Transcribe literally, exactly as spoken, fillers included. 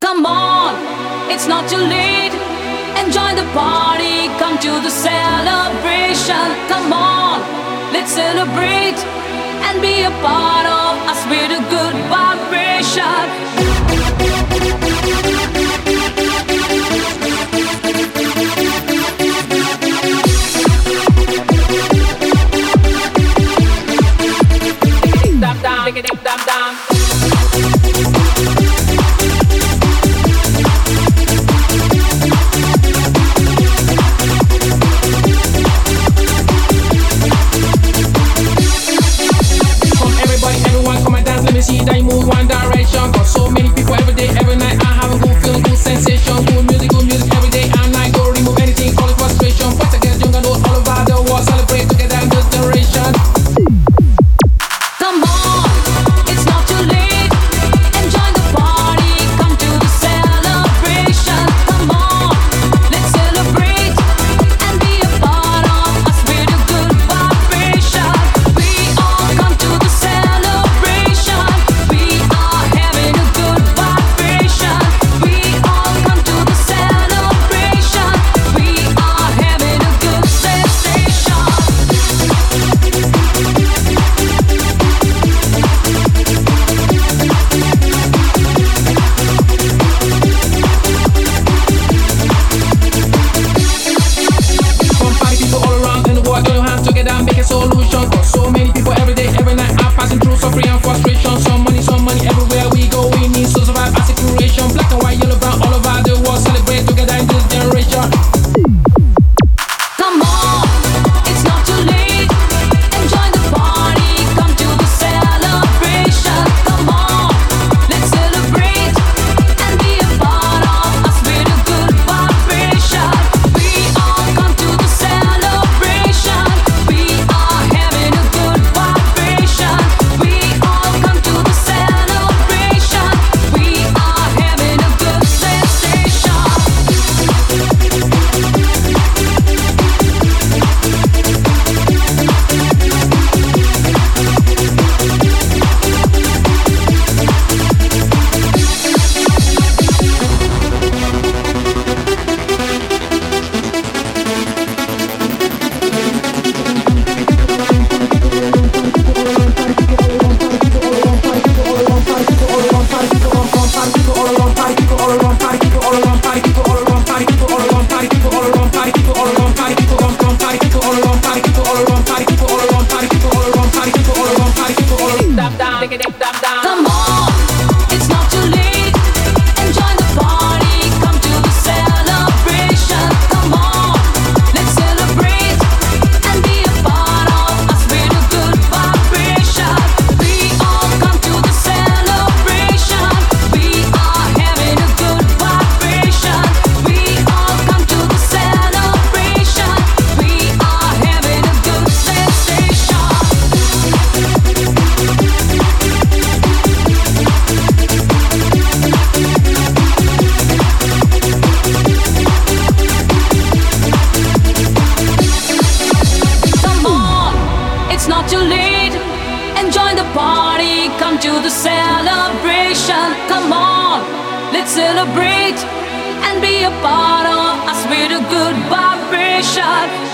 Come on, it's not too late. Enjoy the party, come to the celebration. Come on, let's celebrate and be a part of us with a good vibration. Dum dum, dum dum dum. See that you move one direction. Got so many people every day, every night. I have a good feeling, good sensation. Good music, good music every day and night. Go remove anything, call it frustration. Boys and girls, young and old, all over the world. Celebrate together in this generation. Come on, it's not too late. Enjoy the party, come to the celebration. Come on, let's celebrate and be a part of us with a good vibration. We all come to the celebration. We are having a good vibration. We all come to the celebration. We are having a good sensation. From party people all around in the world, join your hands together and make a solution. Got so many people every day, every night. I'm passing through suffering and frustration. Some money, some money everywhere we go. We need to survive as a creation. Black and white, yellow, brown, all over the world. Celebrate together in this generation. Come on, it's not too late. Enjoy the party, come to the celebration. Come on, let's celebrate and be a part of us with a good vibration. We all come to the celebration. We are having a good vibration. We all come to the celebration. We are having a good sensation. Come on, it's not too late. Enjoy the party, come to the celebration. Come on, let's celebrate and be a part of us with a good vibration. We all come to the celebration. We are having a good vibration. We all come to the celebration. We are having a good sensation. Come on, it's not too late. Enjoy the party, come to the celebration. Come on, let's celebrate and be a part of us with a good vibration.